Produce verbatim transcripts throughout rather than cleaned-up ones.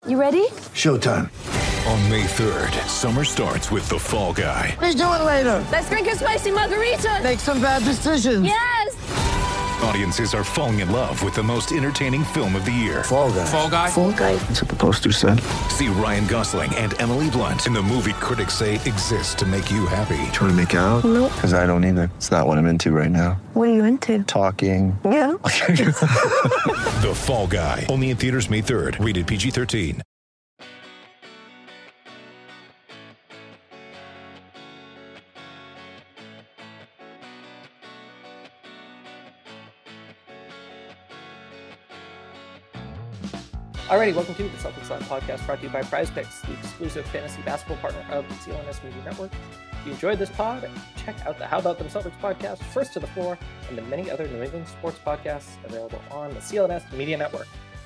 You ready? Showtime. On May third, summer starts with The Fall Guy. Let's do it later. Let's drink a spicy margarita. Make some bad decisions. Yes! Audiences are falling in love with the most entertaining film of the year. Fall Guy. Fall Guy? Fall guy. That's what the poster said. See Ryan Gosling and Emily Blunt in the movie critics say exists to make you happy. Trying to make it out? Nope. Because I don't either. It's not what I'm into right now. What are you into? Talking. Yeah. The Fall Guy. Only in theaters May third. Rated P G thirteen. Alrighty, welcome to the Celtics Live podcast brought to you by Prize Picks, the exclusive fantasy basketball partner of the C L N S Media Network. If you enjoyed this pod, check out the How About Them Celtics podcast, First to the Floor, and the many other New England sports podcasts available on the C L N S Media Network.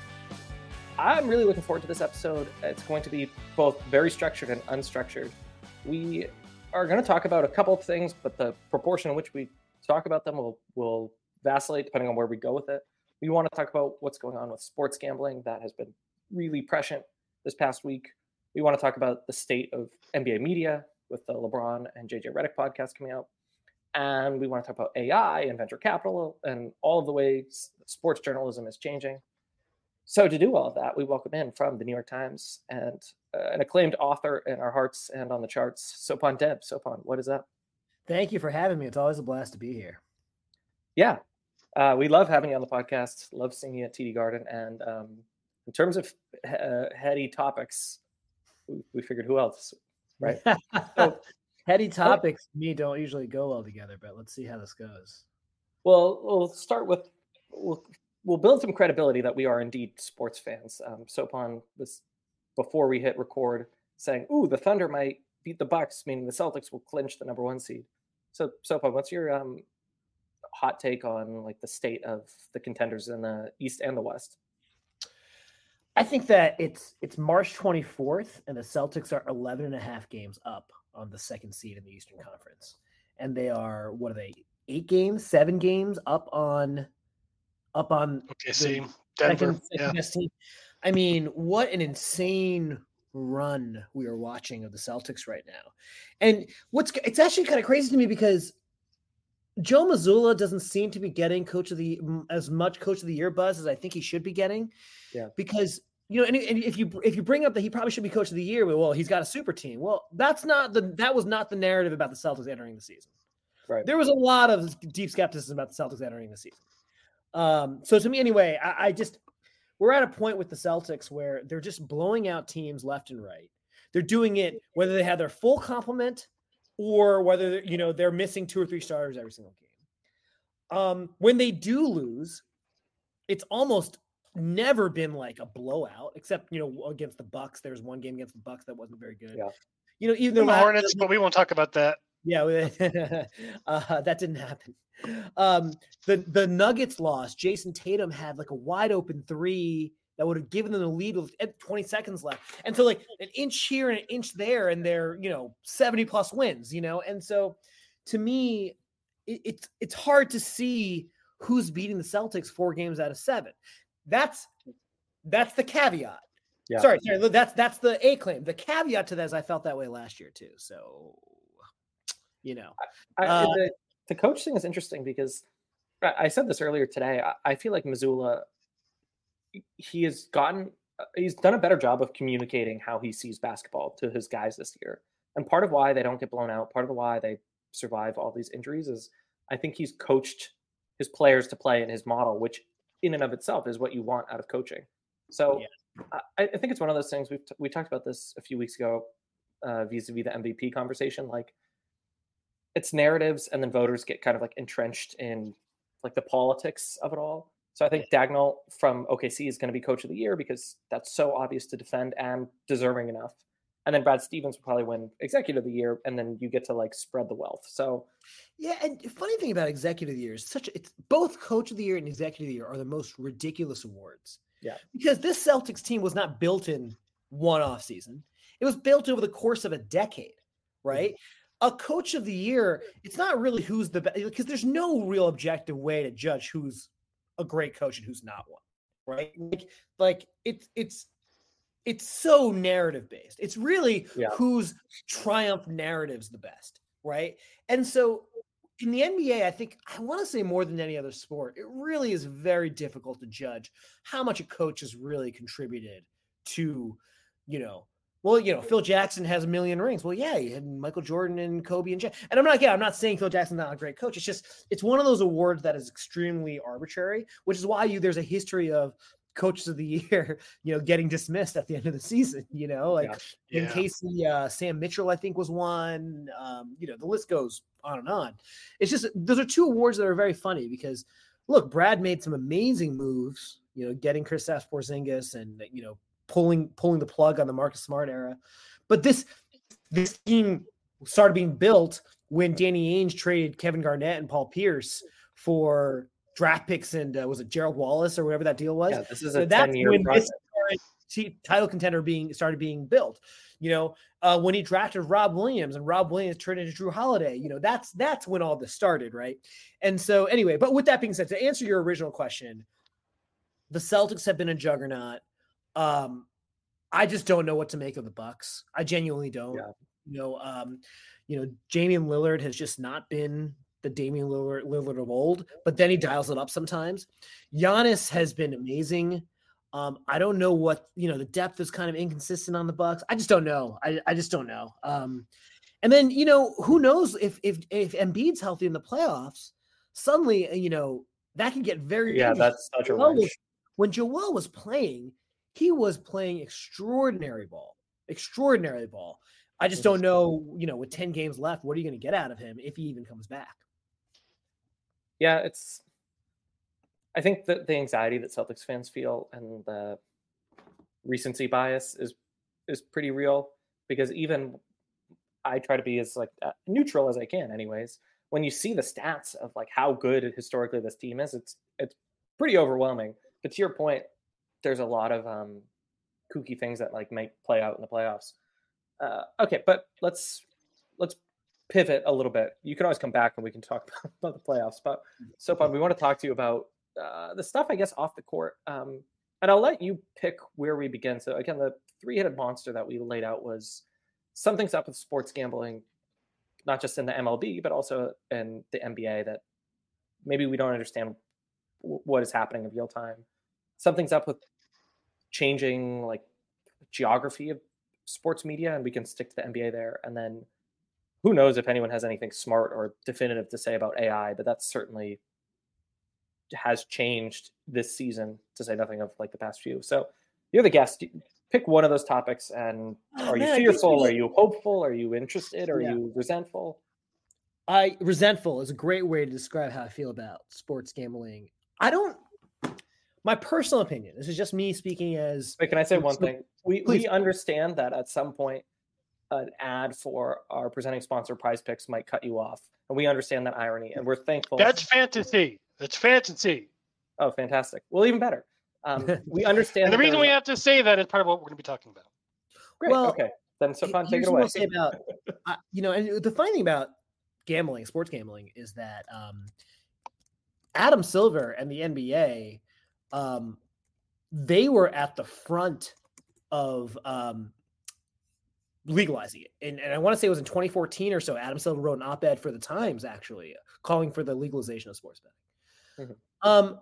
I'm really looking forward to this episode. It's going to be both very structured and unstructured. We are going to talk about a couple of things, but the proportion in which we talk about them will, will vacillate depending on where we go with it. We want to talk about what's going on with sports gambling. That has been really prescient this past week. We want to talk about the state of N B A media with the LeBron and J J Redick podcast coming out. And we want to talk about A I and venture capital and all of the ways sports journalism is changing. So to do all of that, we welcome in from the New York Times and uh, an acclaimed author in our hearts and on the charts, Sopan Deb. Sopan, what is up? Thank you for having me. It's always a blast to be here. Yeah. Uh, we love having you on the podcast. Love seeing you at T D Garden. And um, in terms of uh, heady topics, we, we figured who else, right? So, heady topics to me don't usually go well together, but let's see how this goes. Well, we'll start with we'll we'll build some credibility that we are indeed sports fans. Um, Sopan was before we hit record saying, "Ooh, the Thunder might beat the Bucks, meaning the Celtics will clinch the number one seed." So, Sopan, what's your um, hot take on like the state of the contenders in the East and the West? I think that it's it's March twenty-fourth and the Celtics are eleven and a half games up on the second seed in the Eastern Conference. And they are, what are they, eight games, seven games up on up on okay, see, Denver. Yeah. Best team. I mean, what an insane run we are watching of the Celtics right now. And what's it's actually kind of crazy to me because Joe Mazzulla doesn't seem to be getting coach of the as much coach of the year buzz as I think he should be getting. Yeah. Because, you know, and, and if you if you bring up that he probably should be coach of the year, well, he's got a super team. Well, that's not the that was not the narrative about the Celtics entering the season. Right. There was a lot of deep skepticism about the Celtics entering the season. Um, so to me, anyway, I, I just we're at a point with the Celtics where they're just blowing out teams left and right. They're doing it whether they have their full complement or whether, you know, they're missing two or three starters every single game. Um, when they do lose, it's almost never been like a blowout, except, you know, against the Bucks. There's one game against the Bucks that wasn't very good. Yeah. You know, even though the Hornets, but we won't talk about that. Yeah, uh, that didn't happen. Um, the the Nuggets lost. Jason Tatum had like a wide open three that would have given them the lead with twenty seconds left. And so like an inch here and an inch there, and they're, you know, seventy plus wins, you know? And so to me, it, it's, it's hard to see who's beating the Celtics four games out of seven. That's, that's the caveat. Yeah. Sorry, sorry. That's, that's the A claim. The caveat to that is I felt that way last year too. So, you know, I, uh, the, the coach thing is interesting because I, I said this earlier today. I, I feel like Mazzulla, he has gotten, he's done a better job of communicating how he sees basketball to his guys this year. And part of why they don't get blown out, part of the why they survive all these injuries is I think he's coached his players to play in his model, which in and of itself is what you want out of coaching. So yeah. I, I think it's one of those things we've t- we talked about this a few weeks ago, uh, vis-a-vis the M V P conversation. Like it's narratives, and then voters get kind of like entrenched in like the politics of it all. So I think Dagnall from O K C is going to be coach of the year because that's so obvious to defend and deserving enough. And then Brad Stevens will probably win executive of the year, and then you get to like spread the wealth. So yeah, and funny thing about executive of the year is such a, it's both coach of the year and executive of the year are the most ridiculous awards. Yeah. Because this Celtics team was not built in one off season. It was built over the course of a decade, right? Mm-hmm. A coach of the year, it's not really who's the best, because there's no real objective way to judge who's a great coach and who's not one, right? Like, like it's, it's, it's so narrative based. It's really Yeah. whose triumph narrative's the best, right? And so in the N B A, I think I want to say more than any other sport, it really is very difficult to judge how much a coach has really contributed to, you know, well, you know, Phil Jackson has a million rings. Well, yeah, he had Michael Jordan and Kobe and Jay. And I'm not, yeah, I'm not saying Phil Jackson's not a great coach. It's just, it's one of those awards that is extremely arbitrary, which is why you there's a history of coaches of the year, you know, getting dismissed at the end of the season, you know, like Yeah. in Yeah. Casey, uh, Sam Mitchell, I think was one, um, you know, the list goes on and on. It's just, those are two awards that are very funny because look, Brad made some amazing moves, you know, getting Kristaps Porzingis and, you know, pulling, pulling the plug on the Marcus Smart era. But this, this team started being built when Danny Ainge traded Kevin Garnett and Paul Pierce for draft picks and uh, was it Gerald Wallace or whatever that deal was? Yeah, this is So a that's ten-year when project. this started, title contender being started being built. You know, uh, when he drafted Rob Williams and Rob Williams turned into Drew Holiday. You know, that's that's when all this started, right? And so anyway, but with that being said, to answer your original question, the Celtics have been a juggernaut. Um, I just don't know what to make of the Bucks. I genuinely don't. Yeah. You know, um, you know, Damian Lillard has just not been the Damian Lillard, Lillard of old, but then he dials it up sometimes. Giannis has been amazing. Um, I don't know what, you know, the depth is kind of inconsistent on the Bucks. I just don't know. I, I just don't know. Um, and then, you know, who knows if if if Embiid's healthy in the playoffs, suddenly, you know, that can get very Yeah, dangerous. that's such a Joel wrench. was- When Joel was playing, he was playing extraordinary ball, extraordinary ball. I just don't know, you know, with ten games left, what are you going to get out of him if he even comes back? Yeah, it's. I think that the anxiety that Celtics fans feel and the recency bias is is pretty real because even I try to be as like uh, neutral as I can, anyways. When you see the stats of like how good historically this team is, it's it's pretty overwhelming. But to your point, there's a lot of um, kooky things that like might play out in the playoffs. Uh, okay, but let's let's pivot a little bit. You can always come back and we can talk about the playoffs. But Sopan, we want to talk to you about uh, the stuff, I guess, off the court. Um, and I'll let you pick where we begin. So again, the three-headed monster that we laid out was something's up with sports gambling, not just in the M L B, but also in the N B A that maybe we don't understand w- what is happening in real time. Something's up with changing like geography of sports media, and we can stick to the N B A there. And then who knows if anyone has anything smart or definitive to say about A I, but that's certainly has changed this season, to say nothing of like the past few. So you're the guest. Pick one of those topics, and Oh, are you man, I guess fearful? we- Are you hopeful? Are you interested? Are Yeah. you resentful? I resentful is a great way to describe how I feel about sports gambling. I don't. My personal opinion. This is just me speaking as. Wait, can I say one So- thing? We please. we understand that at some point an ad for our presenting sponsor Prize Picks might cut you off, and we understand that irony, and we're thankful. That's fantasy. That's fantasy. Oh, fantastic. Well, even better. Um, we understand. And the that reason there's- we have to say that is part of what we're going to be talking about. Great. Well, okay. Then Sopan, take Here's it what away. I'll say about, uh, you know, and the funny thing about gambling, sports gambling, is that um, Adam Silver and the N B A, um, they were at the front of um, legalizing it. And, and I want to say it was in twenty fourteen or so. Adam Silver wrote an op-ed for the Times, actually, calling for the legalization of sports betting. Mhm. Um,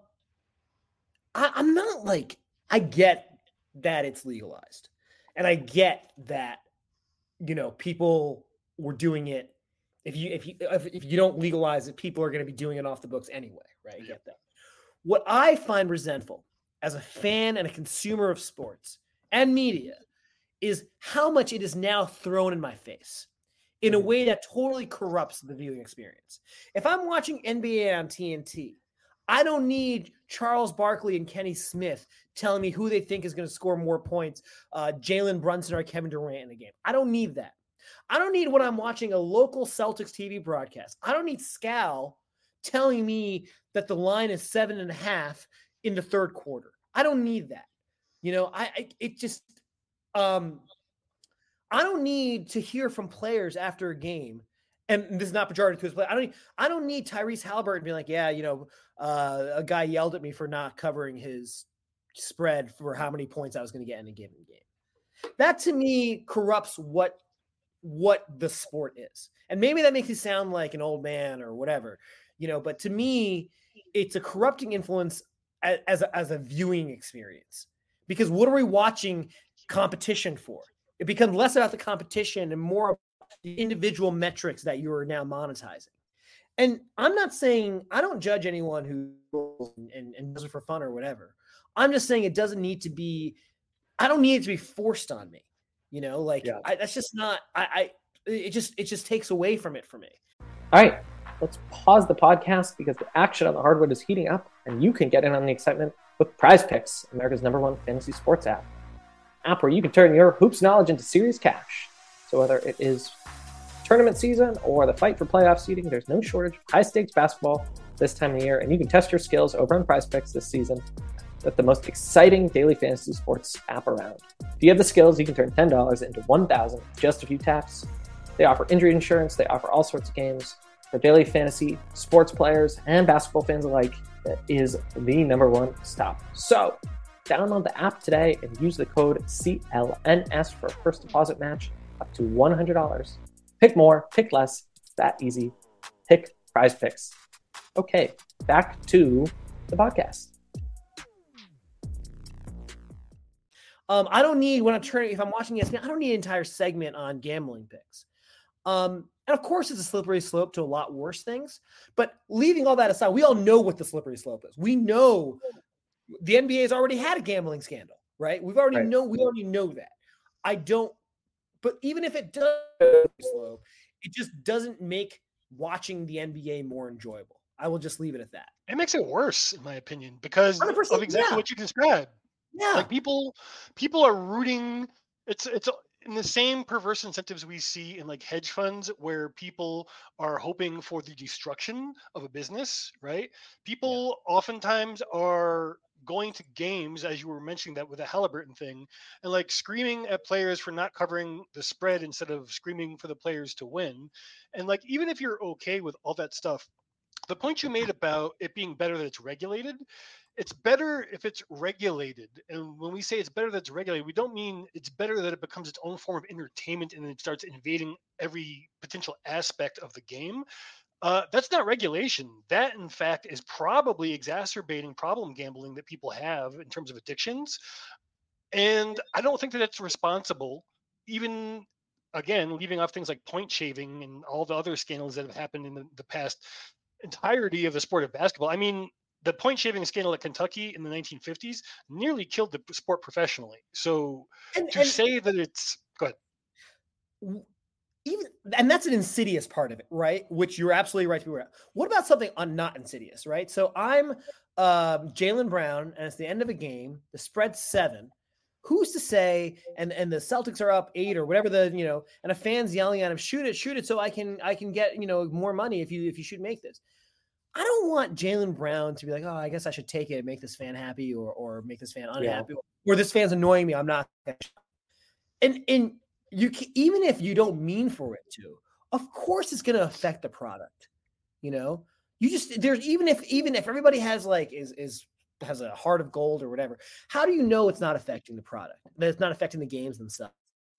I, I'm not like, I get that it's legalized. And I get that, you know, people were doing it. If you if you if, if you don't legalize it, people are going to be doing it off the books anyway, right? I get that. What I find resentful as a fan and a consumer of sports and media is how much it is now thrown in my face in a way that totally corrupts the viewing experience. If I'm watching N B A on T N T, I don't need Charles Barkley and Kenny Smith telling me who they think is going to score more points, uh, Jalen Brunson or Kevin Durant in the game. I don't need that. I don't need when I'm watching a local Celtics T V broadcast. I don't need Scal telling me that the line is seven and a half in the third quarter. I don't need that. You know, I, I it just um, I don't need to hear from players after a game. And this is not pejorative to his play. I don't need, I don't need Tyrese Halliburton being like, yeah, you know, uh, a guy yelled at me for not covering his spread for how many points I was going to get in a given game. That to me corrupts what what the sport is. And maybe that makes you sound like an old man or whatever, you know, but to me, it's a corrupting influence as, as, a, as a viewing experience. Because what are we watching competition for? It becomes less about the competition and more about the individual metrics that you are now monetizing. And I'm not saying, I don't judge anyone who and, and does it for fun or whatever. I'm just saying it doesn't need to be, I don't need it to be forced on me. You know, like Yeah. I, that's just not, I, I, it just, it just takes away from it for me. All right, let's pause the podcast because the action on the hardwood is heating up and you can get in on the excitement with Prize Picks, America's number one fantasy sports app. App where you can turn your hoops knowledge into serious cash. So whether it is tournament season or the fight for playoff seeding, there's no shortage of high-stakes basketball this time of year, and you can test your skills over on Prize Picks this season with the most exciting daily fantasy sports app around. If you have the skills, you can turn ten dollars into one thousand dollars with just a few taps. They offer injury insurance. They offer all sorts of games for daily fantasy sports players and basketball fans alike. That is the number one stop. So download the app today and use the code C L N S for a first deposit match up to one hundred dollars. Pick more, pick less. It's that easy. Pick Prize Picks. Okay, back to the podcast. Um, I don't need when I'm turning, if I'm watching E S P N, I don't need an entire segment on gambling picks. Um, and of course, it's a slippery slope to a lot worse things. But leaving all that aside, we all know what the slippery slope is. We know the N B A has already had a gambling scandal, right? We've already Right. know we already know that. I don't. But even if it does slow, it just doesn't make watching the N B A more enjoyable. I will just leave it at that. It makes it worse, in my opinion, because one hundred percent, of exactly yeah. what you described. Yeah. Like people, people are rooting. It's it's in the same perverse incentives we see in like hedge funds, where people are hoping for the destruction of a business. Right? People oftentimes are going to games, as you were mentioning that with the Halliburton thing, and like screaming at players for not covering the spread instead of screaming for the players to win. And like even if you're okay with all that stuff, the point you made about it being better that it's regulated, it's better if it's regulated. And when we say it's better that it's regulated, we don't mean it's better that it becomes its own form of entertainment and it starts invading every potential aspect of the game. Uh, that's not regulation. That, in fact, is probably exacerbating problem gambling that people have in terms of addictions. And I don't think that it's responsible, even, again, leaving off things like point shaving and all the other scandals that have happened in the, the past entirety of the sport of basketball. I mean, the point shaving scandal at Kentucky in the nineteen fifties nearly killed the sport professionally. So And, to and say that it's, go ahead. even and that's an insidious part of it, right? Which you're absolutely right to be aware of. What about something un, not insidious, right? So I'm um, Jaylen Brown, and it's the end of a game. The spread's seven. Who's to say? And and the Celtics are up eight or whatever the you know, and a fan's yelling at him, "Shoot it, shoot it!" So I can I can get you know more money if you if you should make this. I don't want Jaylen Brown to be like, oh, I guess I should take it and make this fan happy or or make this fan unhappy, yeah. or this fan's annoying me. I'm not. And and you can, even if you don't mean for it to, of course it's going to affect the product. You know, you just there's even if even if everybody has like is is has a heart of gold or whatever. How do you know it's not affecting the product? That it's not affecting the games themselves.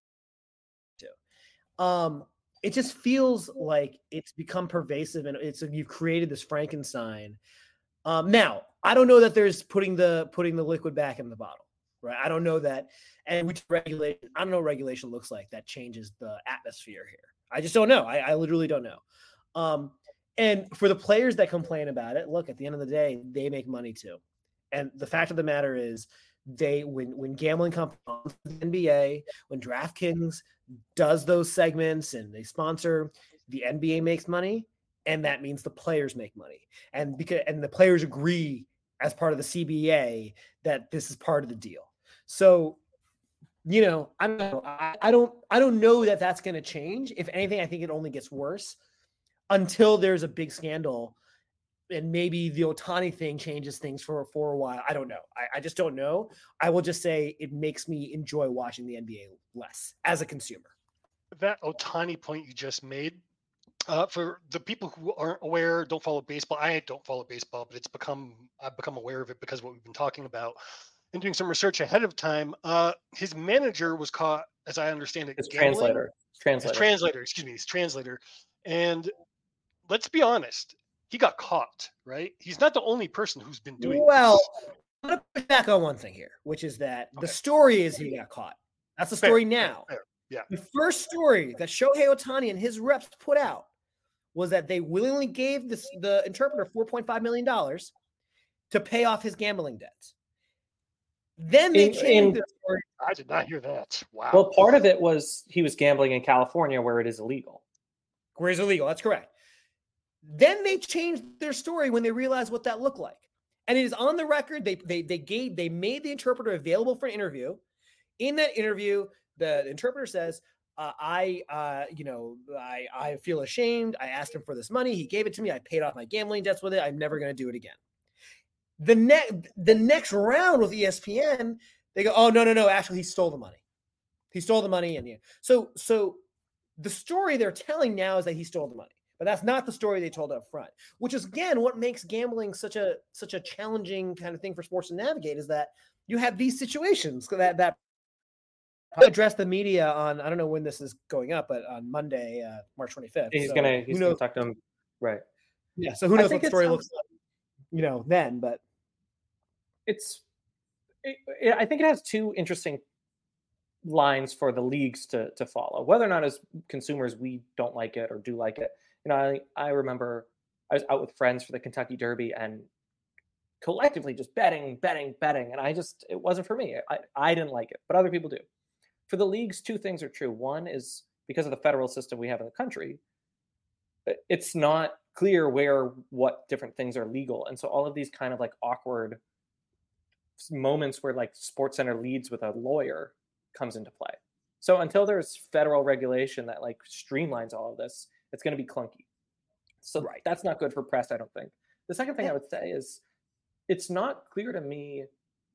Too. Um. It just feels like it's become pervasive and it's you've created this Frankenstein. Um, now, I don't know that there's putting the putting the liquid back in the bottle, right? I don't know that. And which regulation, I don't know what regulation looks like that changes the atmosphere here. I just don't know. I, I literally don't know. Um, and for the players that complain about it, look, at the end of the day, they make money too. And the fact of the matter is they when when gambling companies, the N B A, when DraftKings does those segments and they sponsor, the N B A makes money, and that means the players make money. And because and the players agree as part of the C B A that this is part of the deal. So, you know, I don't know. I, I don't I don't know that that's going to change. If anything, I think it only gets worse until there's a big scandal. And maybe the Ohtani thing changes things for, for a while. I don't know. I, I just don't know. I will just say it makes me enjoy watching the N B A less as a consumer. That Ohtani point you just made, uh, for the people who aren't aware, don't follow baseball. I don't follow baseball, but it's become I've become aware of it because of what we've been talking about. in doing some research ahead of time, uh, his manager was caught, as I understand it, His gambling. translator. His Translator. translator, excuse me, his translator. And let's be honest, he got caught, right? He's not the only person who's been doing Well, this. I'm going to push back on one thing here, which is that Okay. the story is he got caught. That's the Fair, story fair, now. fair. Yeah. The first story that Shohei Ohtani and his reps put out was that they willingly gave this, the interpreter four point five million dollars to pay off his gambling debts. Then they In- changed in- the story. I did not hear that. Wow. Well, part of it was he was gambling in California where it is illegal. Where it's illegal. That's correct. Then they changed their story when they realized what that looked like. And it is on the record. They they they gave they made the interpreter available for an interview. In that interview, the interpreter says, uh, I uh, you know, I I feel ashamed. I asked him for this money. He gave it to me. I paid off my gambling debts with it. I'm never going to do it again. The next the next round with E S P N, they go, oh no, no, no. Actually, he stole the money. He stole the money. And yeah. So so the story they're telling now is that he stole the money. But that's not the story they told up front, which is again what makes gambling such a such a challenging kind of thing for sports to navigate, is that you have these situations that that address the media on, I don't know when this is going up, but on Monday, uh, March twenty-fifth. He's So gonna who he's gonna knows? talk to him. Right. Yeah, so who I knows think what the it's, story um, looks like, you know, then, but It's it, it, I think it has two interesting lines for the leagues to to follow. Whether or not as consumers we don't like it or do like it. You know, I, I remember I was out with friends for the Kentucky Derby and collectively just betting, betting, betting. And I just, it wasn't for me. I, I didn't like it, but other people do. For the leagues, two things are true. One is because of the federal system we have in the country, it's not clear where, what different things are legal. And so all of these kind of like awkward moments where like SportsCenter leads with a lawyer comes into play. So until there's federal regulation that like streamlines all of this, it's going to be clunky. So Right. that's not good for press, I don't think. The second thing I would say is it's not clear to me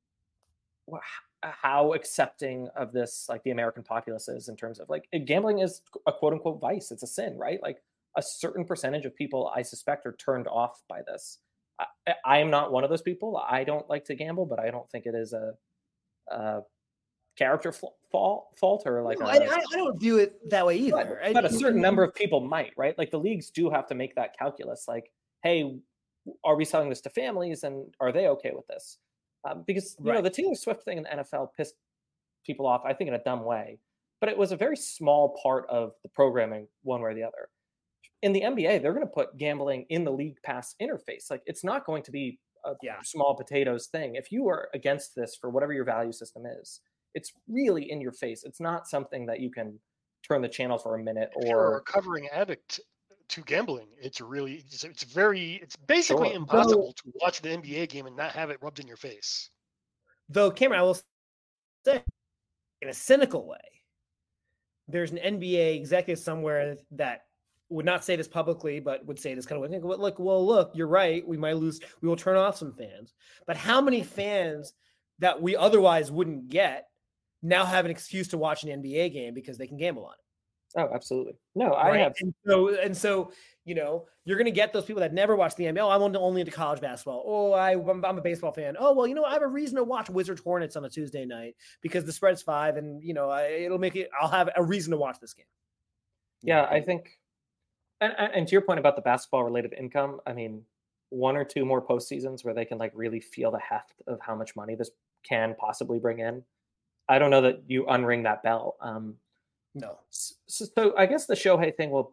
wh- how accepting of this like the American populace is in terms of like gambling is a quote unquote vice. It's a sin, right? Like a certain percentage of people I suspect are turned off by this. I, I am not one of those people. I don't like to gamble, but I don't think it is a, a character fault fault or like no, a, I, I I don't view it that way either. but, but a certain number of people might, right? Like the leagues do have to make that calculus. Like, hey, are we selling this to families, and are they okay with this? Um, because you know Right. the Taylor Swift thing in the N F L pissed people off, I think, in a dumb way. But it was a very small part of the programming, one way or the other. In the N B A, they're going to put gambling in the league pass interface. Like, it's not going to be a Yeah. small potatoes thing. If you are against this for whatever your value system is, it's really in your face. It's not something that you can turn the channel for a minute If you're a or recovering addict to gambling, it's really it's, it's very it's basically Sure. impossible to watch the N B A game and not have it rubbed in your face. Though, Cameron, I will say, in a cynical way, there's an N B A executive somewhere that would not say this publicly, but would say this kind of way. Look, well, look, you're right. We might lose. We will turn off some fans. But how many fans that we otherwise wouldn't get now have an excuse to watch an N B A game because they can gamble on it? oh, absolutely. No, I Right? have And so, and so, you know, you're going to get those people that never watch the N B A. Oh, I'm only into college basketball. Oh, I, I'm, I'm a baseball fan. Oh, well, you know, I have a reason to watch Wizards Hornets on a Tuesday night because the spread's five, and you know, I, it'll make it. I'll have a reason to watch this game. Yeah, I think, and, and and to your point about the basketball related income, I mean, one or two more postseasons where they can like really feel the heft of how much money this can possibly bring in. I don't know that you unring that bell. Um, No. so, so I guess the Shohei thing will,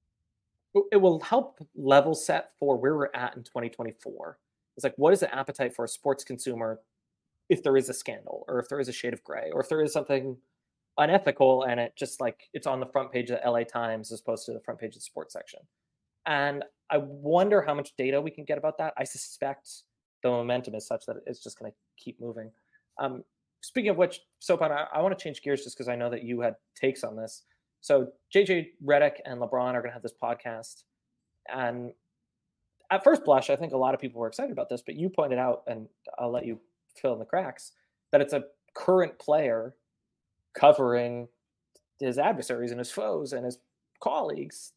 it will help level set for where we're at in twenty twenty-four. It's like, what is the appetite for a sports consumer if there is a scandal or if there is a shade of gray or if there is something unethical and it just like it's on the front page of the L A Times as opposed to the front page of the sports section. And I wonder how much data we can get about that. I suspect the momentum is such that it's just going to keep moving. Um, speaking of which, Sopan, I, I want to change gears just because I know that you had takes on this. So J J Redick and LeBron are going to have this podcast. And at first blush, I think a lot of people were excited about this, but you pointed out, and I'll let you fill in the cracks, that it's a current player covering his adversaries and his foes and his colleagues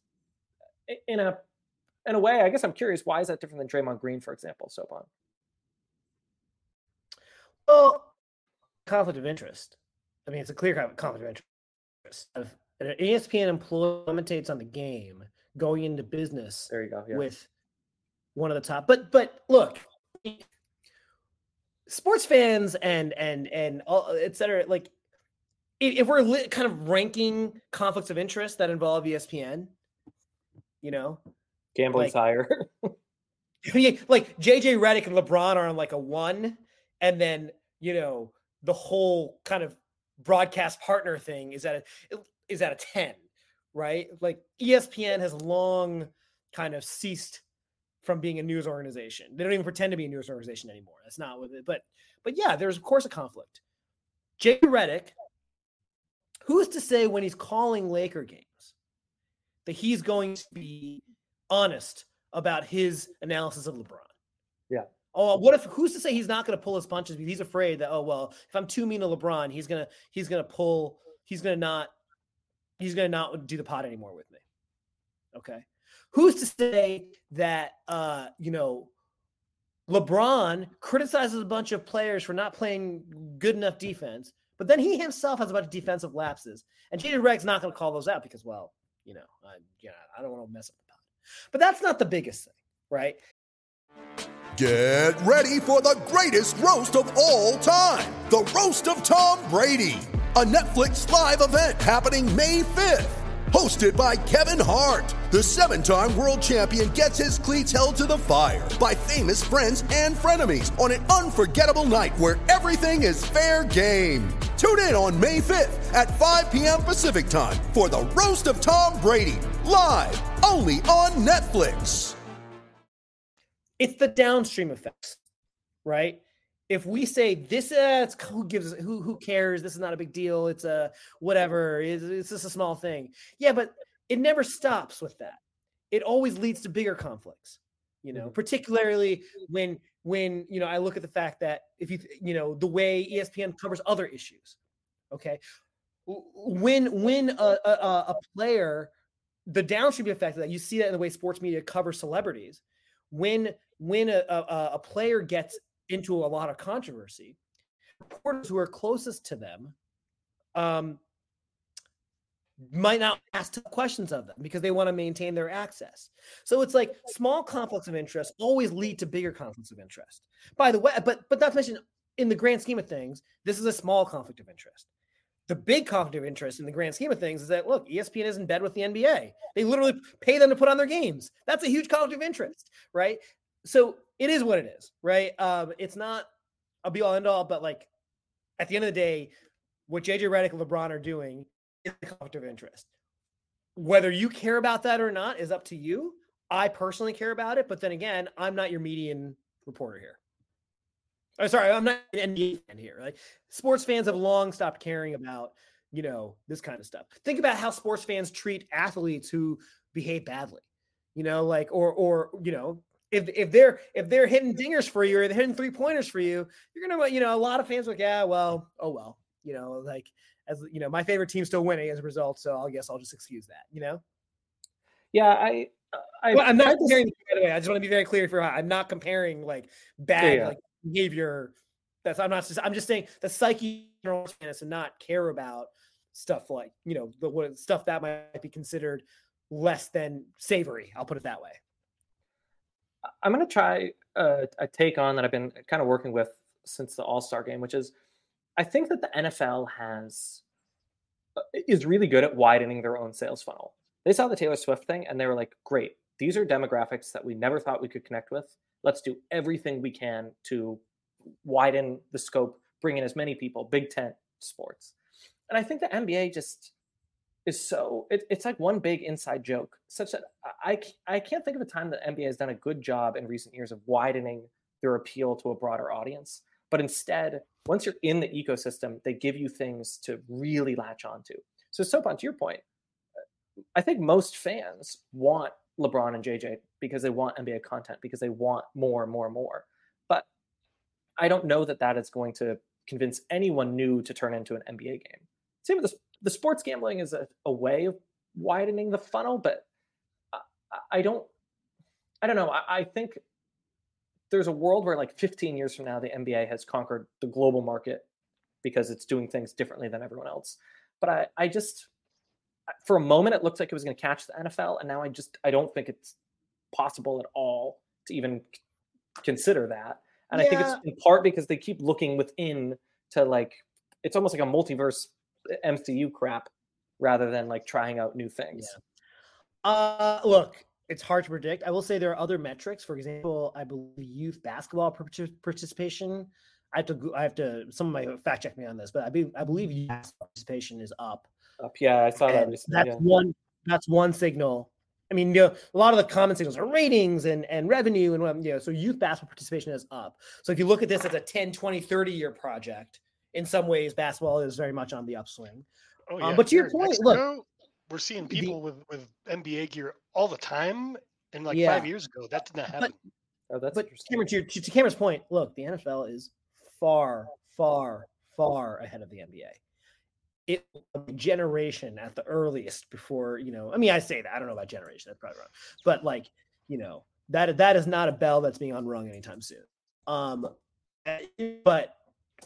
in a in a way. I guess I'm curious, why is that different than Draymond Green, for example, Sopan? Well, conflict of interest. I mean, it's a clear conflict of interest. If an E S P N employee commentates on the game going into business There you go. Yeah. with one of the top. But but look, sports fans and and and all, et cetera, like if we're li- kind of ranking conflicts of interest that involve E S P N, you know, Gambling's like, higher. like J J Redick and LeBron are on like a one, and then, you know, the whole kind of broadcast partner thing is at a is at a ten, right? Like E S P N has long kind of ceased from being a news organization. They don't even pretend to be a news organization anymore. That's not what it, but but yeah, there's of course a conflict. J J Redick, who's to say when he's calling Laker games that he's going to be honest about his analysis of LeBron? Yeah. Oh, what if, who's to say he's not going to pull his punches because he's afraid that, oh, well, if I'm too mean to LeBron, he's going to, he's going to pull, he's going to not, he's going to not do the pod anymore with me. Okay. Who's to say that, uh, you know, LeBron criticizes a bunch of players for not playing good enough defense, but then he himself has a bunch of defensive lapses, and J J Redick's not going to call those out because, well, you know, I, you know, I don't want to mess up the pod. But that's not the biggest thing, right? Get ready for the greatest roast of all time, the Roast of Tom Brady, a Netflix live event happening May fifth. Hosted by Kevin Hart, the seven-time world champion gets his cleats held to the fire by famous friends and frenemies on an unforgettable night where everything is fair game. Tune in on May fifth at five p.m. Pacific time for the Roast of Tom Brady, live only on Netflix. It's the downstream effects, right? If we say this, uh, it's, who gives, who who cares? This is not a big deal. It's a whatever. It's, it's just a small thing. Yeah, but it never stops with that. It always leads to bigger conflicts. You know, mm-hmm. particularly when when you know I look at the fact that if you you know the way E S P N covers other issues. Okay, when when a a, a player, the downstream effect of that, you see that in the way sports media covers celebrities. When when a a, a player gets into a lot of controversy, reporters who are closest to them um, might not ask tough questions of them because they want to maintain their access. So it's like small conflicts of interest always lead to bigger conflicts of interest. By the way, but but not to mention, in the grand scheme of things, this is a small conflict of interest. The big conflict of interest in the grand scheme of things is that, look, E S P N is in bed with the N B A. They literally pay them to put on their games. That's a huge conflict of interest, right? So it is what it is, right? Um, it's not a be all end all, but like at the end of the day, what J J Redick and LeBron are doing is a conflict of interest. Whether you care about that or not is up to you. I personally care about it, but then again, I'm not your median reporter here. Oh, sorry, I'm not an N B A fan here. Right? Sports fans have long stopped caring about, you know, this kind of stuff. Think about how sports fans treat athletes who behave badly, you know, like or or you know. If if they're if they're hitting dingers for you or they're hitting three pointers for you, you're gonna, you know, a lot of fans are like, yeah, well, oh well, you know, like as you know, my favorite team's still winning as a result, so I guess I'll just excuse that, you know. Yeah, I, I well, I'm not comparing. By the way, I just want to be very clear for I'm not comparing like bad yeah, yeah. like behavior. That's I'm not. Just, I'm just saying the psyche of fans to not care about stuff like, you know, the what stuff that might be considered less than savory. I'll put it that way. I'm going to try uh, a take on that I've been kind of working with since the All-Star game, which is I think that the N F L has is really good at widening their own sales funnel. They saw the Taylor Swift thing and they were like, great, these are demographics that we never thought we could connect with. Let's do everything we can to widen the scope, bring in as many people, Big Ten sports. And I think the N B A just is so it, it's like one big inside joke, such that I, I can't think of a time that N B A has done a good job in recent years of widening their appeal to a broader audience. But instead, once you're in the ecosystem, they give you things to really latch onto. So Sopan, to your point, I think most fans want LeBron and J J because they want N B A content, because they want more and more and more. But I don't know that that is going to convince anyone new to turn into an N B A game. Same with the The sports gambling is a, a way of widening the funnel, but I, I don't, I don't know. I, I think there's a world where like fifteen years from now, the N B A has conquered the global market because it's doing things differently than everyone else. But I, I just, for a moment, it looked like it was going to catch the N F L. And now I just, I don't think it's possible at all to even consider that. And yeah. I think it's in part because they keep looking within to like, it's almost like a multiverse M C U crap rather than like trying out new things. Yeah. Uh, look, it's hard to predict. I will say there are other metrics. For example, I believe youth basketball participation. I have to, I have to, some of my fact check me on this, but I, be, I believe youth participation is up. Up, yeah, I saw that recently. That's yeah. one, that's one signal. I mean, you know, a lot of the common signals are ratings and, and revenue and, you know, so youth basketball participation is up. So if you look at this as a ten, twenty, thirty year project, in some ways, basketball is very much on the upswing. Oh, yeah. Um, but to your Here point, Mexico, look, we're seeing people the, with, with N B A gear all the time. And like yeah. five years ago, that did not happen. But, oh, that's but Cameron, to, to, to Cameron's point, look, the N F L is far, far, far ahead of the N B A. It a generation at the earliest before, you know, I mean, I say that, I don't know about generation, that's probably wrong. But like, you know, that that is not a bell that's being unrung anytime soon. Um, but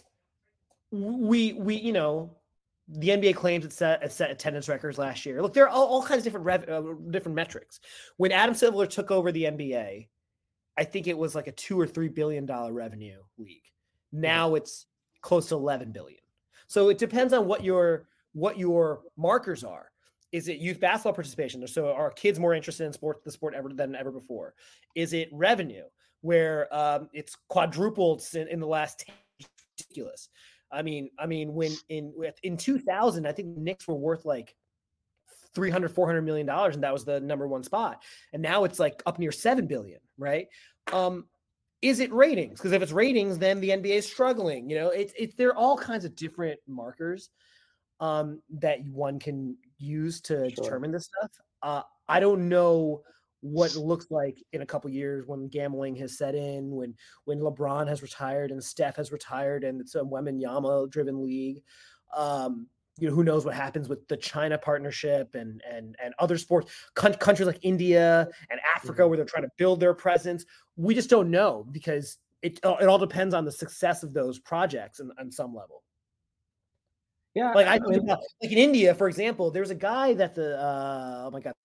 we, we, you know, the N B A claims it set, it set attendance records last year. Look, there are all, all kinds of different rev, uh, different metrics. When Adam Silver took over the N B A, I think it was like a two or three billion dollar revenue league. Now it's close to eleven billion. So it depends on what your what your markers are. Is it youth basketball participation? So are kids more interested in sport the sport ever than ever before? Is it revenue, where um, it's quadrupled in, in the last ten years? Ridiculous. I mean, I mean, when in in two thousand, I think the Knicks were worth like three hundred, four hundred million dollars, and that was the number one spot. And now it's like up near seven billion, right? Um, is it ratings? Because if it's ratings, then the N B A is struggling. You know, it's it's there are all kinds of different markers um, that one can use to sure. determine this stuff. Uh, I don't know what it looks like in a couple years when gambling has set in, when when LeBron has retired and Steph has retired and it's a Wembanyama driven league. Um, you know, who knows what happens with the China partnership and and and other sports con- countries like India and Africa, mm-hmm. where they're trying to build their presence. We just don't know because it it all depends on the success of those projects and on some level. Yeah, like I think about, like in India, for example, there's a guy that the uh, oh my god.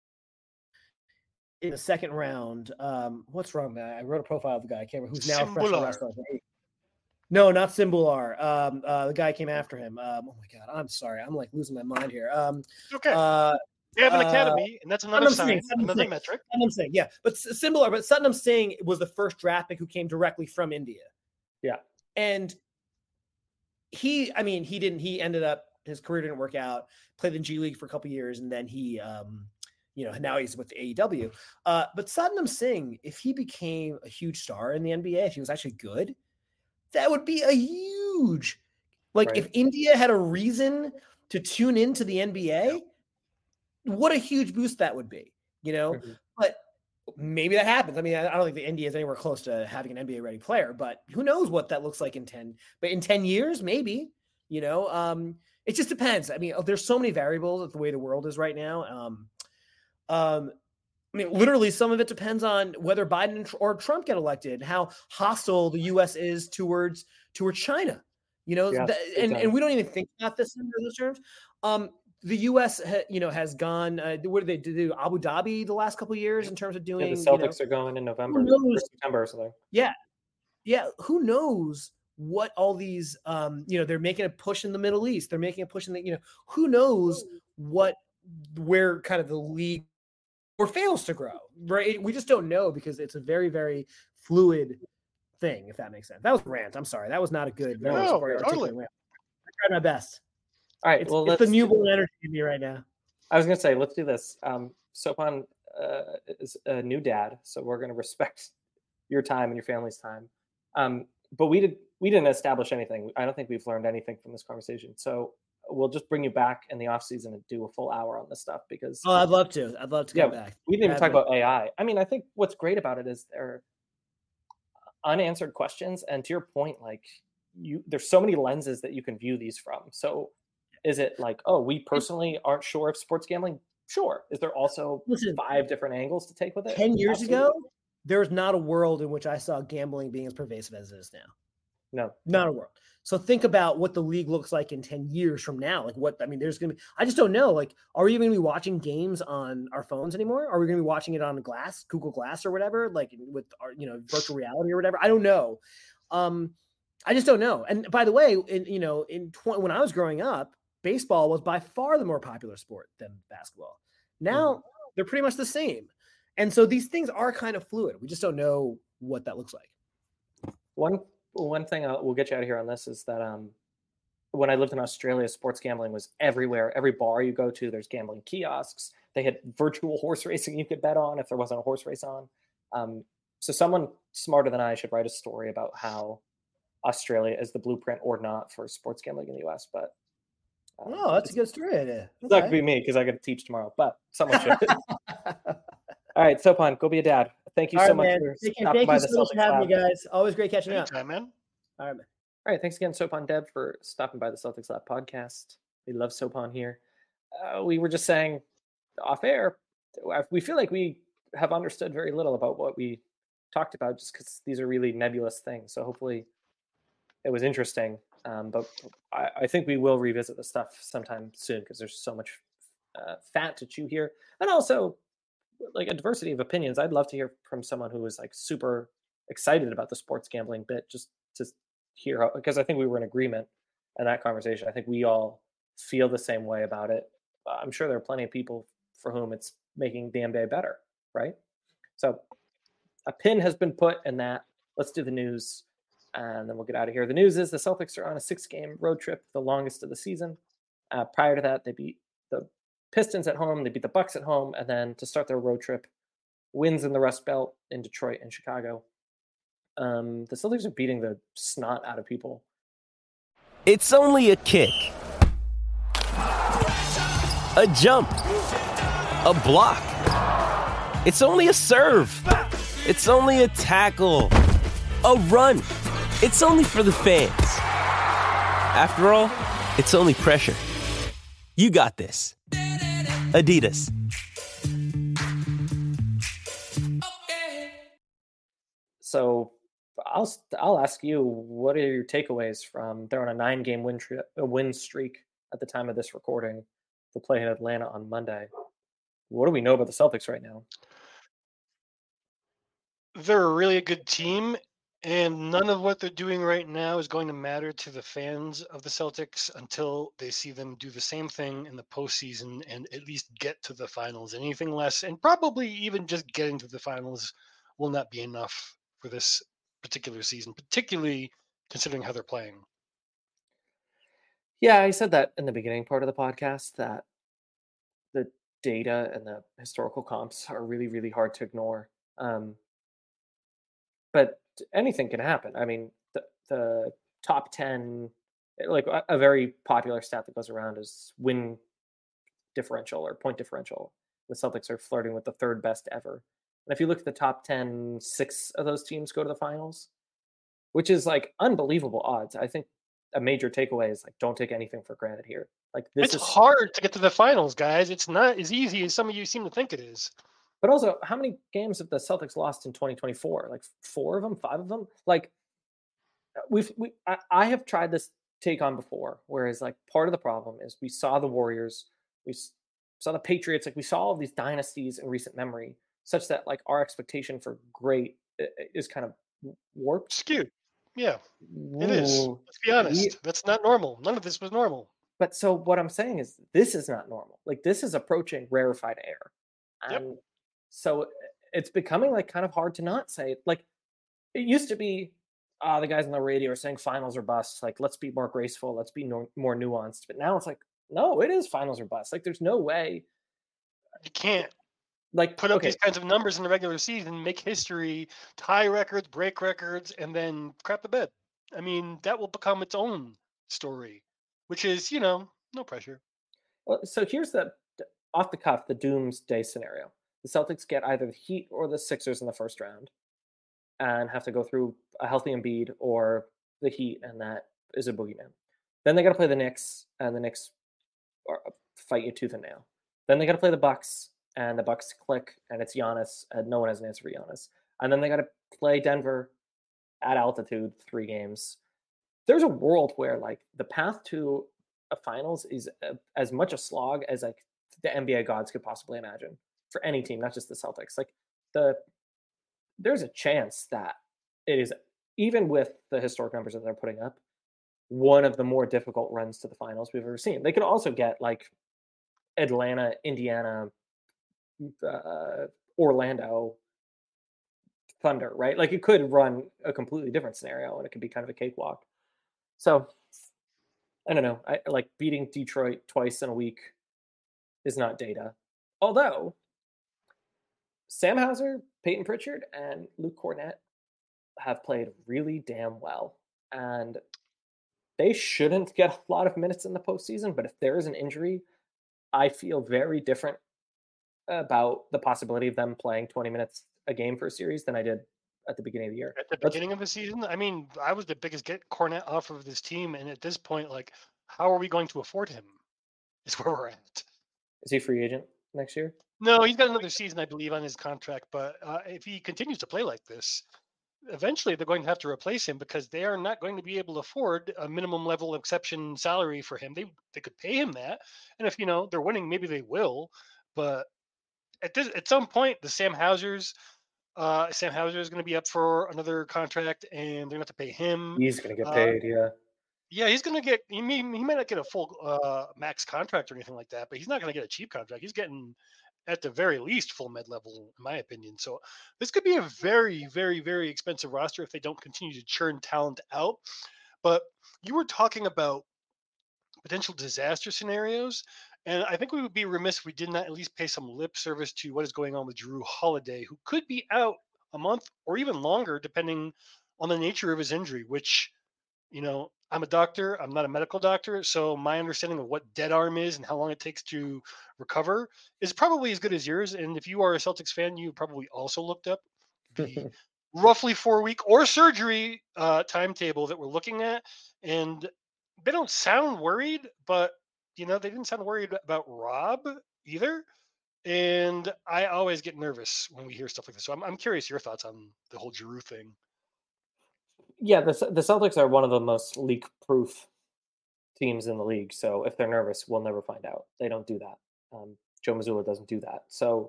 In the second round, um, what's wrong, man? I wrote a profile of the guy. I can't remember who's now a professional wrestler. No, not Simbular. Um, uh, the guy came after him. Um, oh my god, I'm sorry. I'm like losing my mind here. Um, okay. Uh, they have an uh, academy, and that's another sign, another Singh. metric. I'm saying, yeah, but Simbular. But Satnam Singh was the first draft pick who came directly from India. Yeah, and he, I mean, he didn't. He ended up his career didn't work out. Played in G League for a couple years, and then he. Um, You know, now he's with the A E W. Uh, but Satnam Singh, if he became a huge star in the N B A, if he was actually good, that would be a huge, like right. if India had a reason to tune into the N B A, what a huge boost that would be, you know? Mm-hmm. But maybe that happens. I mean, I don't think the India is anywhere close to having an N B A ready player, but who knows what that looks like in ten, but in ten years, maybe, you know, um, it just depends. I mean, there's so many variables of the way the world is right now. Um, Um, I mean, literally, some of it depends on whether Biden or Trump get elected, how hostile the U S is towards towards China. You know, yeah, the, and, and we don't even think about this in those terms. Um, the U S, ha, you know, has gone. Uh, what did they do? Abu Dhabi the last couple of years in terms of doing. Yeah, the Celtics you know, are going in November, or September or something. Yeah, yeah. Who knows what all these? Um, you know, they're making a push in the Middle East. They're making a push in the. You know, who knows what where kind of the league. Or fails to grow, right? We just don't know because it's a very, very fluid thing, if that makes sense. That was a rant. I'm sorry. That was not a good, very no, totally. rant. I tried my best. All right. It's, well, it's the newborn energy in me right now. I was going to say, let's do this. Um, Sopan uh, is a new dad, so we're going to respect your time and your family's time. Um, but we did we didn't establish anything. I don't think we've learned anything from this conversation. So we'll just bring you back in the off season and do a full hour on this stuff because oh, I'd love to. I'd love to yeah, come back. We didn't even Bad talk about A I. I mean, I think what's great about it is there are unanswered questions, and to your point, like you, there's so many lenses that you can view these from. So, is it like, oh, we personally aren't sure if sports gambling? Sure. Is there also Listen, five different angles to take with it? Ten years Absolutely. ago, there was not a world in which I saw gambling being as pervasive as it is now. No, not a world. So think about what the league looks like in ten years from now. Like what, I mean, there's going to be, I just don't know. Like, are we even going to be watching games on our phones anymore? Are we going to be watching it on Glass, Google Glass or whatever, like with our, you know, virtual reality or whatever? I don't know. Um, I just don't know. And by the way, in, you know, in tw- when I was growing up, baseball was by far the more popular sport than basketball. Now mm-hmm. they're pretty much the same. And so these things are kind of fluid. We just don't know what that looks like. One One thing I'll, we'll get you out of here on this is that um, when I lived in Australia, sports gambling was everywhere. Every bar you go to, there's gambling kiosks. They had virtual horse racing you could bet on if there wasn't a horse race on. Um, so someone smarter than I should write a story about how Australia is the blueprint or not for sports gambling in the U S. But um, oh, that's a good story idea. Okay. It's not going to be me because I got to teach tomorrow, but someone should. All right, Sopan, go be a dad. Thank you All so right, much man. for Thank you, stopping thank by you the so much for Celtics having Lab. me, guys. Always great catching up. Anytime, man. All right, man. All right, thanks again, Sopan Deb, for stopping by the Celtics Lab podcast. We love Sopan here. Uh, we were just saying off air, we feel like we have understood very little about what we talked about just because these are really nebulous things. So hopefully it was interesting. Um, but I, I think we will revisit the stuff sometime soon because there's so much uh, fat to chew here. And also, like a diversity of opinions. I'd love to hear from someone who was like super excited about the sports gambling bit, just to hear how, because I think we were in agreement in that conversation. I think we all feel the same way about it. Uh, I'm sure there are plenty of people for whom it's making the N B A better, right? So a pin has been put in that. Let's do the news, and then we'll get out of here. The news is the Celtics are on a six-game road trip, the longest of the season. Uh, prior to that, they beat the Pistons at home, they beat the Bucks at home, and then to start their road trip, wins in the Rust Belt in Detroit and Chicago. Um, the Celtics are beating the snot out of people. It's only a kick, a jump, a block. It's only a serve. It's only a tackle, a run. It's only for the fans. After all, it's only pressure. You got this. Adidas. So I'll I'll ask you, what are your takeaways from they're on a nine game win tri- a win streak at the time of this recording to play in Atlanta on Monday? What do we know about the Celtics right now? They're a really good team, and none of what they're doing right now is going to matter to the fans of the Celtics until they see them do the same thing in the postseason and at least get to the finals. Anything less, and probably even just getting to the finals, will not be enough for this particular season, particularly considering how they're playing. Yeah, I said that in the beginning part of the podcast, that the data and the historical comps are really, really hard to ignore. Um, but anything can happen. I mean, the, the top ten, like a, a very popular stat that goes around is win differential or point differential. The Celtics are flirting with the third best ever. And if you look at the top ten, six of those teams go to the finals, which is like unbelievable odds. I think a major takeaway is like, don't take anything for granted here. Like this it's is hard to get to the finals, guys. It's not as easy as some of you seem to think it is. But also, how many games have the Celtics lost in twenty twenty-four? Like four of them, five of them? Like we've, we, I, I have tried this take on before, whereas like part of the problem is we saw the Warriors, we saw the Patriots, like we saw all of these dynasties in recent memory, such that like our expectation for great is kind of warped. Skewed. Yeah, it is. Let's be honest. We, That's not normal. None of this was normal. But so what I'm saying is this is not normal. Like this is approaching rarefied air. And yep. So it's becoming like kind of hard to not say, like it used to be, ah, oh, the guys on the radio are saying finals or bust. Like, let's be more graceful. Let's be no, more nuanced. But now it's like, no, it is finals or bust. Like there's no way. You can't like put up okay. these kinds of numbers in the regular season, make history, tie records, break records, and then crap the bed. I mean, that will become its own story, which is, you know, no pressure. Well, so here's the off the cuff, the doomsday scenario. The Celtics get either the Heat or the Sixers in the first round and have to go through a healthy Embiid or the Heat, and that is a boogeyman. Then they got to play the Knicks, and the Knicks are, fight you tooth and nail. Then they got to play the Bucks, and the Bucks click, and it's Giannis, and no one has an answer for Giannis. And then they got to play Denver at altitude, three games. there's a world where like the path to a finals is a, as much a slog as like the N B A gods could possibly imagine for any team, not just the Celtics. Like the there's a chance that it is, even with the historic numbers that they're putting up, one of the more difficult runs to the finals we've ever seen. They could also get like Atlanta, Indiana, uh, Orlando, Thunder, right? Like it could run a completely different scenario and it could be kind of a cakewalk. So I don't know. I like beating Detroit twice in a week is not data. Although Sam Hauser, Peyton Pritchard, and Luke Cornett have played really damn well. And they shouldn't get a lot of minutes in the postseason, but if there is an injury, I feel very different about the possibility of them playing twenty minutes a game for a series than I did at the beginning of the year. At the beginning Let's, of the season, I mean, I was the biggest get Cornett off of this team, and at this point, like, how are we going to afford him? Is where we're at. Is he a free agent next year? No, he's got another season, I believe, on his contract. But uh, if he continues to play like this, eventually they're going to have to replace him because they are not going to be able to afford a minimum level exception salary for him. They they could pay him that, and if you know they're winning, maybe they will. But at this, at some point, the Sam Hausers. Uh, Sam Hauser is going to be up for another contract, and they're going to have to pay him. He's going to get paid, uh, yeah. Yeah, he's going to get. He may, he might not get a full uh, max contract or anything like that, but he's not going to get a cheap contract. He's getting, at the very least, full med level, in my opinion. So this could be a very, very, very expensive roster if they don't continue to churn talent out. But you were talking about potential disaster scenarios. And I think we would be remiss if we did not at least pay some lip service to what is going on with Jrue Holiday, who could be out a month or even longer, depending on the nature of his injury, which, you know, I'm a doctor. I'm not a medical doctor. So my understanding of what dead arm is and how long it takes to recover is probably as good as yours. And if you are a Celtics fan, you probably also looked up the roughly four week or surgery uh, timetable that we're looking at. And they don't sound worried, but you know, they didn't sound worried about Rob either. And I always get nervous when we hear stuff like this. So I'm, I'm curious your thoughts on the whole Jrue thing. Yeah, the, the Celtics are one of the most leak-proof teams in the league. So if they're nervous, we'll never find out. They don't do that. Um, Joe Mazzulla doesn't do that. So,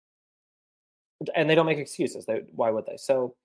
and they don't make excuses. They, why would they? So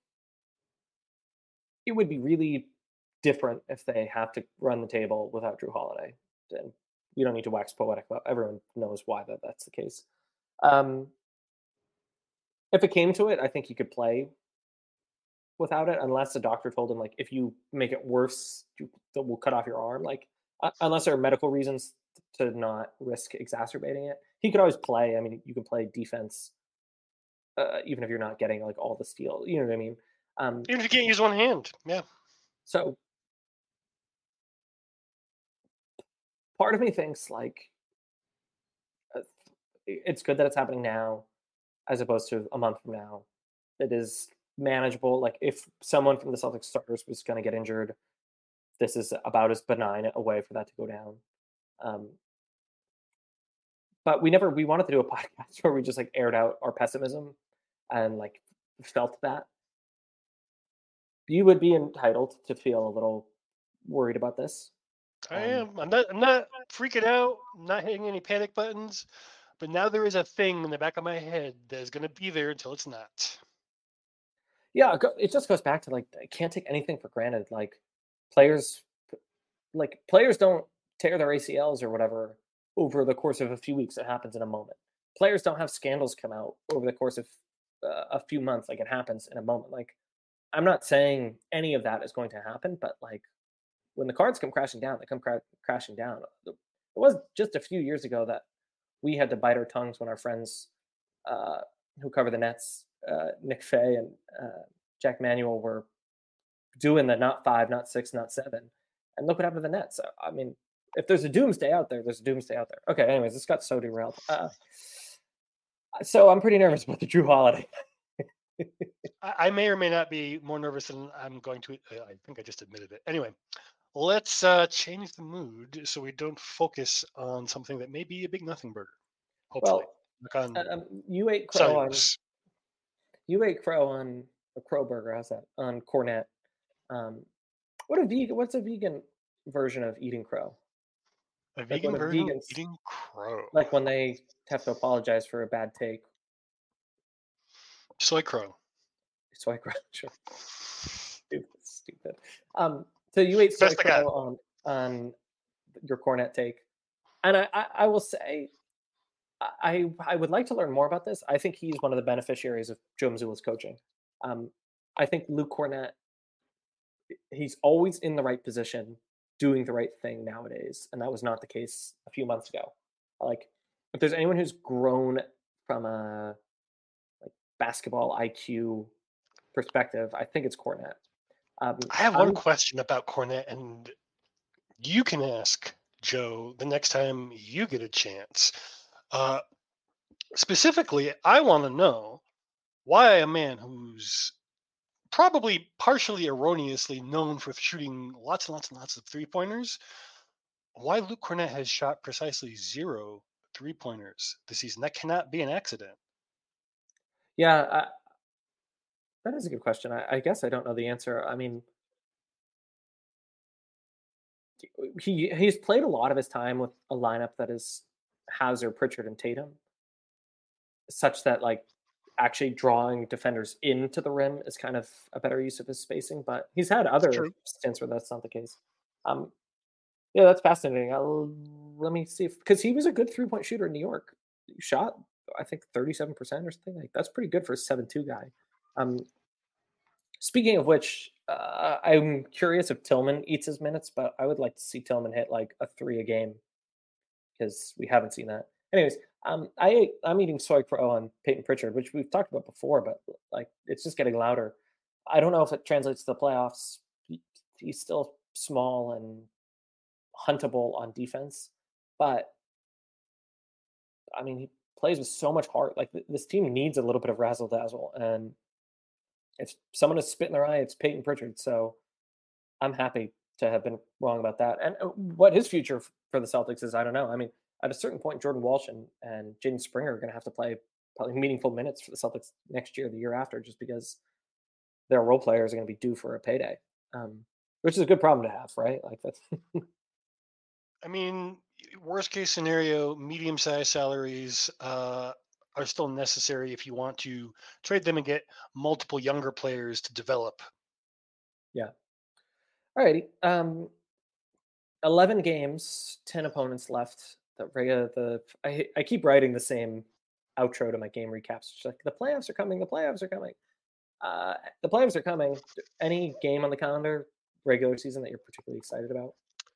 it would be really different if they have to run the table without Jrue Holiday. And we don't need to wax poetic about. Everyone knows why that that's the case. Um, if it came to it, I think he could play without it, unless the doctor told him, like, if you make it worse, you, we'll cut off your arm. Like, uh, unless there are medical reasons to not risk exacerbating it, he could always play. I mean, you can play defense uh, even if you're not getting like all the steal. You know what I mean? Um, even if you can't use one hand, yeah. So. Part of me thinks like uh, it's good that it's happening now as opposed to a month from now. It is manageable. Like if someone from the Celtics starters was going to get injured, this is about as benign a way for that to go down. Um, but we never, we wanted to do a podcast where we just like aired out our pessimism and like felt that. You would be entitled to feel a little worried about this. I am. I'm not. I'm not freaking out. I'm not hitting any panic buttons. But now there is a thing in the back of my head that is going to be there until it's not. Yeah, it just goes back to like I can't take anything for granted. Like players, like players don't tear their A C Ls or whatever over the course of a few weeks. It happens in a moment. Players don't have scandals come out over the course of uh, a few months. Like it happens in a moment. Like I'm not saying any of that is going to happen, but like. When the cards come crashing down, they come cra- crashing down. It was just a few years ago that we had to bite our tongues when our friends uh, who cover the Nets, uh, Nick Fay and uh, Jack Manuel, were doing the not five, not six, not seven. And look what happened to the Nets. I mean, if there's a doomsday out there, there's a doomsday out there. Okay, anyways, this got so derailed. Uh, so I'm pretty nervous about the Jrue Holiday. I, I may or may not be more nervous than I'm going to. I think I just admitted it. Anyway. Let's uh, change the mood so we don't focus on something that may be a big nothing burger. Hopefully, well, on um, you ate crow on you ate crow on a crow burger. How's that on Cornett? Um, What a vegan? What's a vegan version of eating crow? A Like vegan when the version of vegans, eating crow. like when they have to apologize for a bad take. Soy crow. Soy crow. Sure. Stupid. Stupid. Um. So you ate soy Best I got. crow on on your cornet take, and I I, I will say. I I would like to learn more about this. I think he's one of the beneficiaries of Joe Mazzulla's coaching. Um, I think Luke Cornett, he's always in the right position, doing the right thing nowadays, and that was not the case a few months ago. Like, if there's anyone who's grown from a like basketball I Q perspective, I think it's Cornett. Um, I have one I'm- question about Cornett, and you can ask Joe the next time you get a chance. Uh, specifically, I want to know why a man who's probably partially erroneously known for shooting lots and lots and lots of three pointers, why Luke Cornett has shot precisely zero three pointers this season. That cannot be an accident. Yeah, I, that is a good question. I, I guess I don't know the answer. I mean, he he's played a lot of his time with a lineup that is Hauser, Pritchard, and Tatum, such that like actually drawing defenders into the rim is kind of a better use of his spacing. But he's had other true. stints where that's not the case. Um, yeah, that's fascinating. I'll, let me see if because he was a good three point shooter in New York. He shot, I think, thirty-seven percent or something. Like that's pretty good for a seven two guy. Um, speaking of which, uh, I'm curious if Tillman eats his minutes, but I would like to see Tillman hit like a three a game because we haven't seen that. Anyways, um, I ate, I'm eating soy crow on Peyton Pritchard, which we've talked about before, but like it's just getting louder. I don't know if it translates to the playoffs. He, he's still small and huntable on defense, but I mean he plays with so much heart. Like th- this team needs a little bit of razzle dazzle, and if someone is spit in their eye, it's Peyton Pritchard. So I'm happy to have been wrong about that. And what his future f- for the Celtics is, I don't know. I mean, at a certain point, Jordan Walsh and, and Jaden Springer are going to have to play probably meaningful minutes for the Celtics next year, the year after, just because their role players are going to be due for a payday, um, which is a good problem to have, right? Like that's. I mean, worst case scenario, medium sized salaries uh, are still necessary if you want to trade them and get multiple younger players to develop. Yeah. All righty. Um, eleven games, ten opponents left. The regular, the I I keep writing the same outro to my game recaps. It's like the playoffs are coming. The playoffs are coming. Uh, the playoffs are coming. Any game on the calendar, regular season, that you're particularly excited about?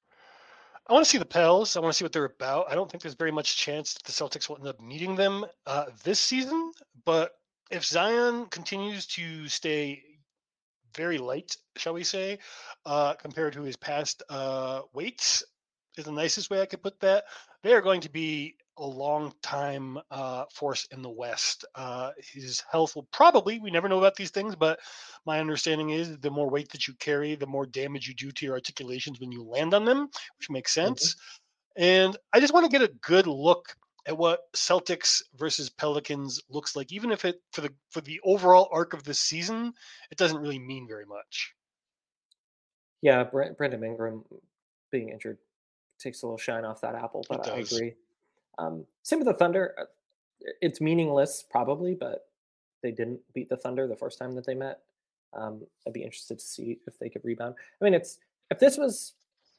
I want to see the Pels. I want to see what they're about. I don't think there's very much chance that the Celtics will end up meeting them uh, this season. But if Zion continues to stay very light, shall we say, uh, compared to his past uh, weights, is the nicest way I could put that. They are going to be a long time uh, force in the West. Uh, his health will probably, we never know about these things, but my understanding is the more weight that you carry, the more damage you do to your articulations when you land on them, which makes sense. Mm-hmm. And I just want to get a good look at what Celtics versus Pelicans looks like, even if it for the for the overall arc of the season, it doesn't really mean very much. Yeah, Brent, Brandon Ingram being injured takes a little shine off that apple, but I agree. Um, same with the Thunder. It's meaningless probably, but they didn't beat the Thunder the first time that they met. Um, I'd be interested to see if they could rebound. I mean, it's if this was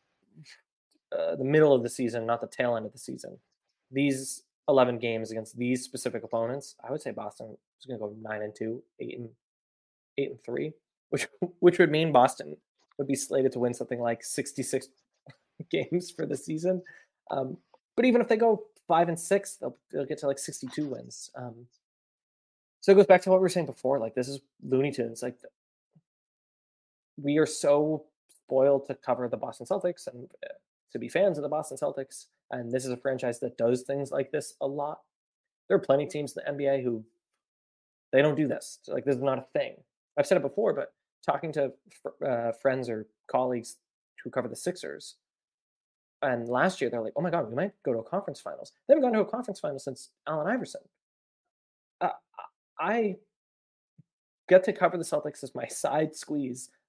uh, the middle of the season, not the tail end of the season, these eleven games against these specific opponents, I would say Boston is going to go nine and two, eight and eight and three, which which would mean Boston would be slated to win something like sixty-six games for the season. Um, but even if they go five and six, they'll, they'll get to like sixty-two wins. Um, so it goes back to what we were saying before. Like this is Looney Tunes. Like we are so spoiled to cover the Boston Celtics and uh, to be fans of the Boston Celtics. And this is a franchise that does things like this a lot. There are plenty of teams in the N B A who they don't do this. Like this is not a thing. I've said it before, but talking to uh, friends or colleagues who cover the Sixers, and last year they're like, "Oh my God, we might go to a conference finals." They haven't gone to a conference final since Allen Iverson. Uh, I get to cover the Celtics as my side squeeze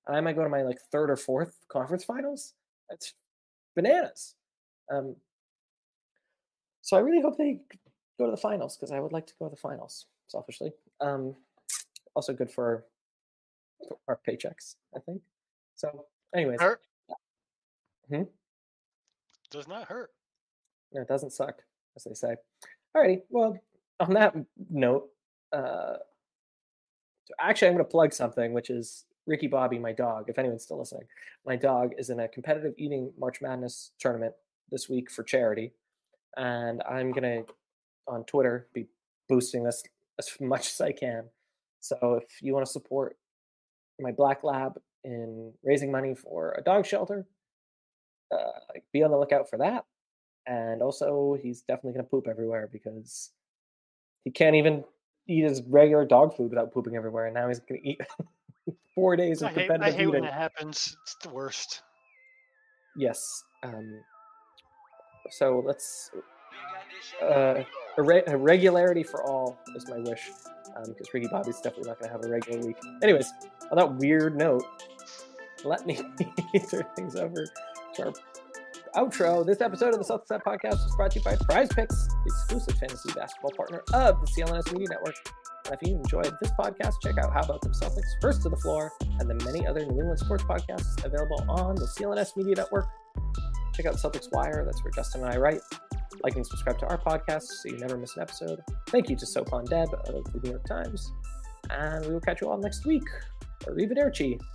and I might go to my like third or fourth conference finals. That's bananas. Um, so I really hope they go to the finals because I would like to go to the finals, selfishly. Um, also good for, for our paychecks, I think. So, anyways. Hurt? Hmm? Does not hurt. No, it doesn't suck, as they say. Alrighty, well, on that note, uh, actually, I'm going to plug something, which is Ricky Bobby, my dog, if anyone's still listening. My dog is in a competitive eating March Madness tournament this week for charity. And I'm going to, on Twitter, be boosting this as much as I can. So if you want to support my black lab in raising money for a dog shelter, uh, be on the lookout for that. And also, he's definitely going to poop everywhere because he can't even eat his regular dog food without pooping everywhere. And now he's going to eat four days of I hate, competitive I hate when eating. it happens. It's the worst. Yes. Um, so let's uh, a, re- a regularity for all is my wish, because um, Ricky Bobby's definitely not going to have a regular week. Anyways, on that weird note, let me turn things over to our outro. This episode of the Celtics Set Podcast is brought to you by Prize Picks, the exclusive fantasy basketball partner of the C L N S Media Network. And if you enjoyed this podcast, check out How About Them Celtics, First to the Floor, and the many other New England sports podcasts available on the C L N S Media Network. Check out Celtics Wire. That's where Justin and I write. Like and subscribe to our podcast so you never miss an episode. Thank you to Sopan Deb of the New York Times. And we will catch you all next week. Arrivederci.